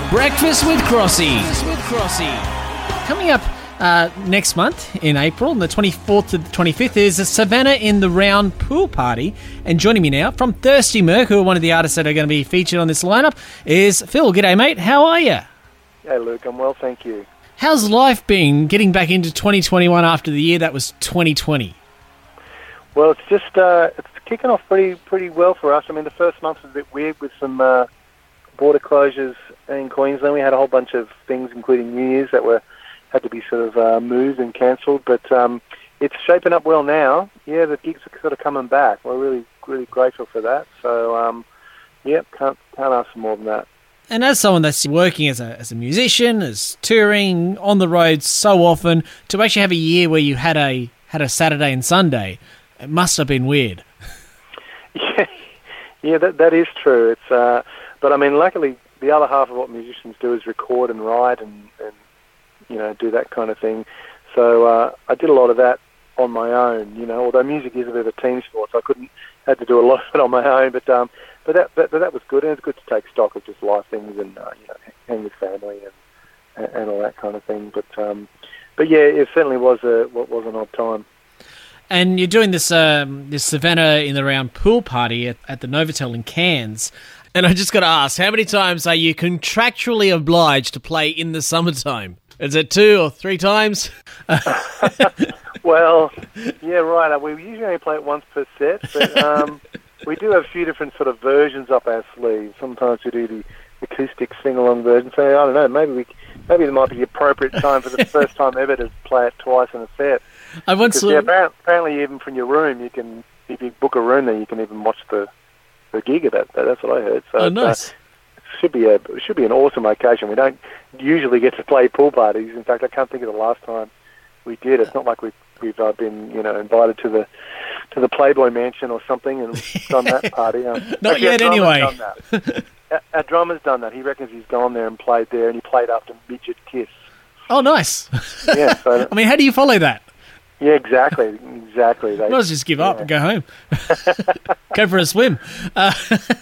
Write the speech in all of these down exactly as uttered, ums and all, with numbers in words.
Breakfast with Crossy. Coming up uh, next month in April, on the twenty-fourth to the twenty-fifth, is a Savannah in the Round pool party. And joining me now from Thirsty Merc, who are one of the artists that are going to be featured on this lineup, is Phil. G'day, mate. How are you? Hey, Luke. I'm well, thank you. How's life been getting back into twenty twenty-one after the year that was twenty twenty? Well, it's just uh, it's kicking off pretty pretty well for us. I mean, the first month was a bit weird with some uh, border closures in Queensland. We had a whole bunch of things, including New Year's, that were had to be sort of uh, moved and cancelled. But um, it's shaping up well now. Yeah, the gigs are sort of coming back. We're really really grateful for that. So, um, yeah, can't can't ask for more than that. And as someone that's working as a as a musician, as touring on the road so often, to actually have a year where you had a had a Saturday and Sunday, it must have been weird. Yeah, yeah, that that is true. It's uh, but I mean, luckily, the other half of what musicians do is record and write and, and you know do that kind of thing. So uh, I did a lot of that on my own. You know, although music is a bit of a team sport, so I couldn't had to do a lot of it on my own. But um, but that but, but that was good, and it's good to take stock of just life things and uh, you know hang with family and and all that kind of thing. But um, but yeah, it certainly was a what was an odd time. And you're doing this um, this Savannah in the Round pool party at, at the Novotel in Cairns. And I just got to ask, how many times are you contractually obliged to play in the summertime? Is it two or three times? Well, yeah, right. We usually only play it once per set, but um, we do have a few different sort of versions up our sleeves. Sometimes we do the acoustic sing-along version. So I don't know, maybe we, maybe it might be the appropriate time for the first time ever to play it twice in a set. I once because, yeah, apparently, apparently, even from your room, you can if you book a room there, you can even watch the the gig of that. That's what I heard. So oh, nice. Uh, it should be a it should be an awesome occasion. We don't usually get to play pool parties. In fact, I can't think of the last time we did. It's not like we've we've uh, been you know invited to the to the Playboy Mansion or something and done that party. Um, not actually, yet, anyway. Done that. our, our drummer's done that. He reckons he's gone there and played there, and he played after Midget Kiss. Oh, nice. Yeah. So, I mean, how do you follow that? Yeah, exactly, exactly. They, Let's just give up yeah. and go home. Go for a swim. Uh,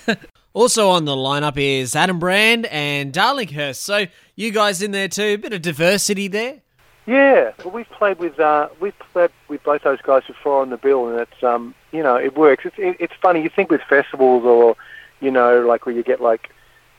also on the lineup is Adam Brand and Darlinghurst. So you guys in there too, bit of diversity there. Yeah, well, we've played with uh, we've played with both those guys before on the bill, and it's um, you know, it works. It's it, it's funny. You think with festivals or you know, like where you get like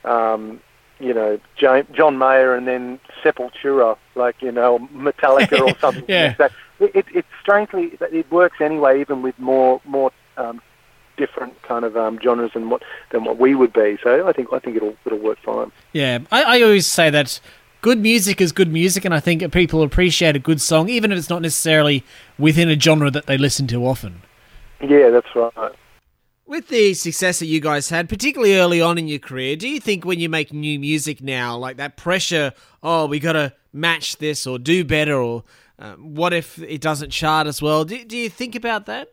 um, you know, John Mayer and then Sepultura, like you know, Metallica or something yeah. like that. It, it, it's strangely, it works anyway, even with more more um, different kind of um, genres than what than what we would be. So I think I think it'll it'll work fine. Yeah, I, I always say that good music is good music, and I think people appreciate a good song, even if it's not necessarily within a genre that they listen to often. Yeah, that's right. With the success that you guys had, particularly early on in your career, do you think when you make new music now, like that pressure, oh, we got to match this or do better, or Um, what if it doesn't chart as well? Do, do you think about that?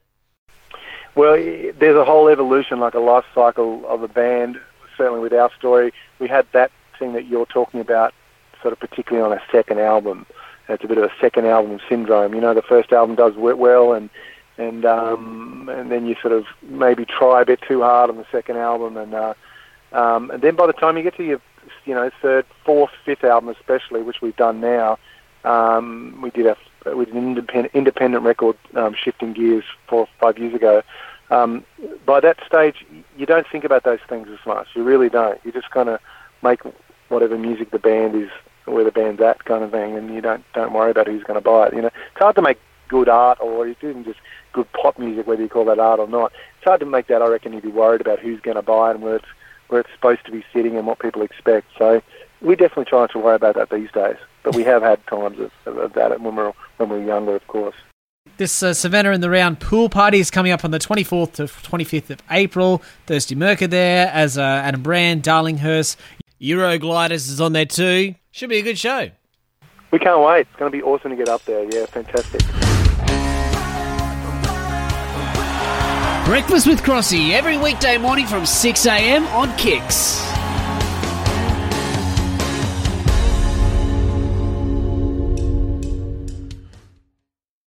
Well, there's a whole evolution, like a life cycle of a band. Certainly with our story, we had that thing that you're talking about sort of particularly on a second album. It's a bit of a second album syndrome. You know, the first album does well and and um, and then you sort of maybe try a bit too hard on the second album. And, uh, um, and then by the time you get to your you know, third, fourth, fifth album especially, which we've done now, Um, we did a we did an independent independent record, um, Shifting Gears, four or five years ago. Um, by that stage, you don't think about those things as much. You really don't. You just kind of make whatever music the band is, where the band's at, kind of thing, and you don't don't worry about who's going to buy it. You know, it's hard to make good art, or even just good pop music, whether you call that art or not. It's hard to make that. I reckon you'd be worried about who's going to buy it and where it's where it's supposed to be sitting and what people expect. So we definitely try not to worry about that these days. But we have had times of, of, of that when we're when we're younger, of course. This uh, Savannah in the Round pool party is coming up on the twenty-fourth to twenty-fifth of April. Thirsty Merc are there, as uh, Adam Brand, Darlinghurst. Eurogliders is on there too. Should be a good show. We can't wait. It's going to be awesome to get up there. Yeah, fantastic. Breakfast with Crossy, every weekday morning from six a.m. on Kicks.